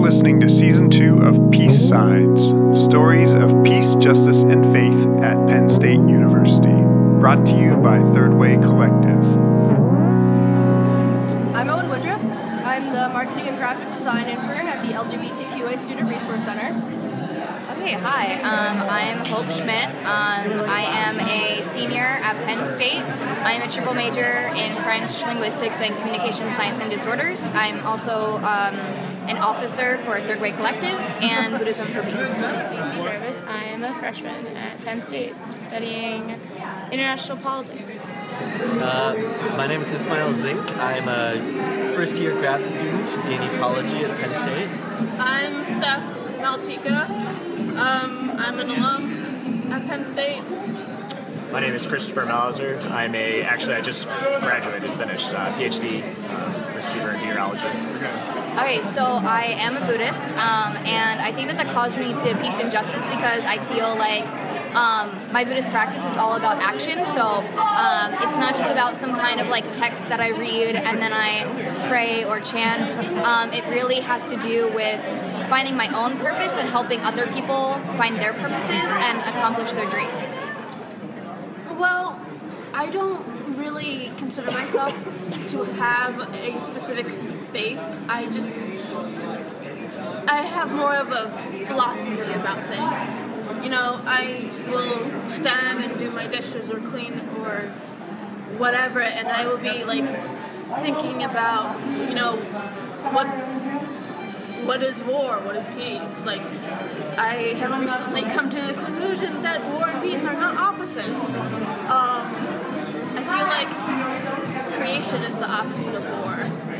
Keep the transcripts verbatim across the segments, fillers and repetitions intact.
listening to Season two of Peace Signs, Stories of Peace, Justice, and Faith at Penn State University. Brought to you by Third Way Collective. I'm Owen Woodruff. I'm the Marketing and Graphic Design intern at the L G B T Q A Student Resource Center. Okay, hi. Um, I'm Hope Schmidt. Um, I am a senior at Penn State. I'm a triple major in French, Linguistics, and Communication Science and Disorders. I'm also um, an officer for Third Way Collective and Buddhism for Peace. Stacey Jarvis. I am a freshman at Penn State studying international politics. Uh, my name is Ismail Zink. I'm a first-year grad student in ecology at Penn State. I'm Steph Malpica. Um, I'm an alum at Penn State. My name is Christopher Mauser. I'm a, actually I just graduated, finished uh, PhD uh, receiver in meteorology. Okay, so I am a Buddhist, um, and I think that that caused me to peace and justice because I feel like um, my Buddhist practice is all about action. So um, it's not just about some kind of like text that I read and then I pray or chant. Um, it really has to do with finding my own purpose and helping other people find their purposes and accomplish their dreams. Well, I don't really consider myself to have a specific faith. I just, I have more of a philosophy about things. You know, I will stand and do my dishes or clean or whatever, and I will be like thinking about, you know, what's, what is war, what is peace? Like, I have recently come to the conclusion that war and peace are not opposites. Um, I feel like creation is the opposite of war.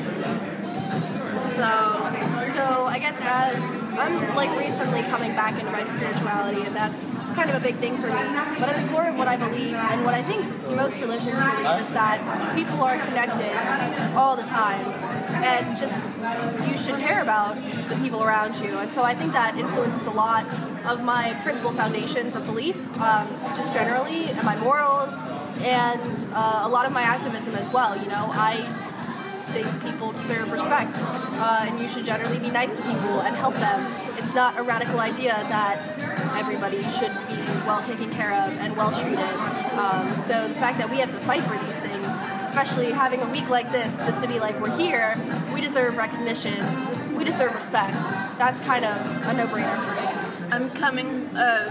So, so I guess as I'm like recently coming back into my spirituality, and that's kind of a big thing for me. But at the core of what I believe, and what I think most religions believe, is that people are connected all the time, and just you should care about the people around you. And so I think that influences a lot of my principal foundations of belief, um, just generally, and my morals, and uh, a lot of my activism as well. You know, I think people deserve respect, uh, and you should generally be nice to people and help them. It's not a radical idea that everybody should be well taken care of and well treated. Um, so the fact that we have to fight for these things, especially having a week like this, just to be like, we're here, we deserve recognition, we deserve respect. That's kind of a no-brainer for me. I'm coming uh,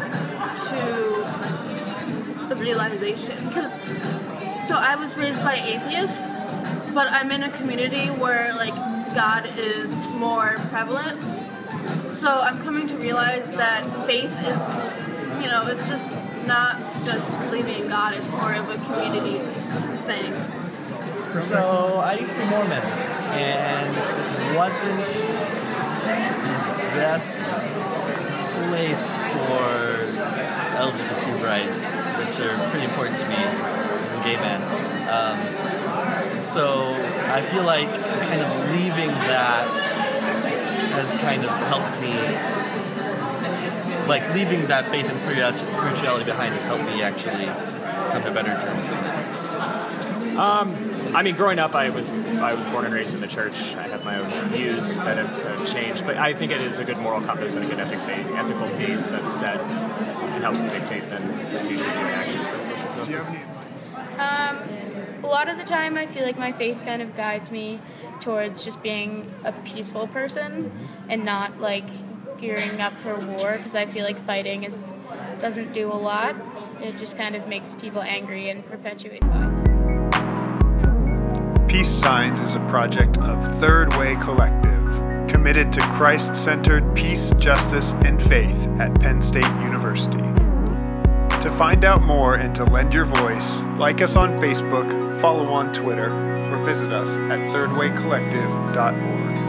to a realization, because so I was raised by atheists, but I'm in a community where like God is more prevalent. So I'm coming to realize that faith is, you know, it's just not just believing in God, it's more of a community thing. So I used to be Mormon, and wasn't the best place for L G B T rights, which are pretty important to me as a gay man. Um, so I feel like kind of leaving that has kind of helped me, like leaving that faith and spirituality behind has helped me actually come to better terms with it. Um, I mean, growing up, I was I was born and raised in the church. I have my own views that have, have changed, but I think it is a good moral compass and a good ethic, ethical base that's set and helps to dictate then the future of your actions. Do you have any? Um, a lot of the time I feel like my faith kind of guides me towards just being a peaceful person and not like gearing up for war, because I feel like fighting is doesn't do a lot. It just kind of makes people angry and perpetuates violence. Peace Signs is a project of Third Way Collective, committed to Christ-centered peace, justice, and faith at Penn State University. To find out more and to lend your voice, like us on Facebook, follow on Twitter, or visit us at third way collective dot org.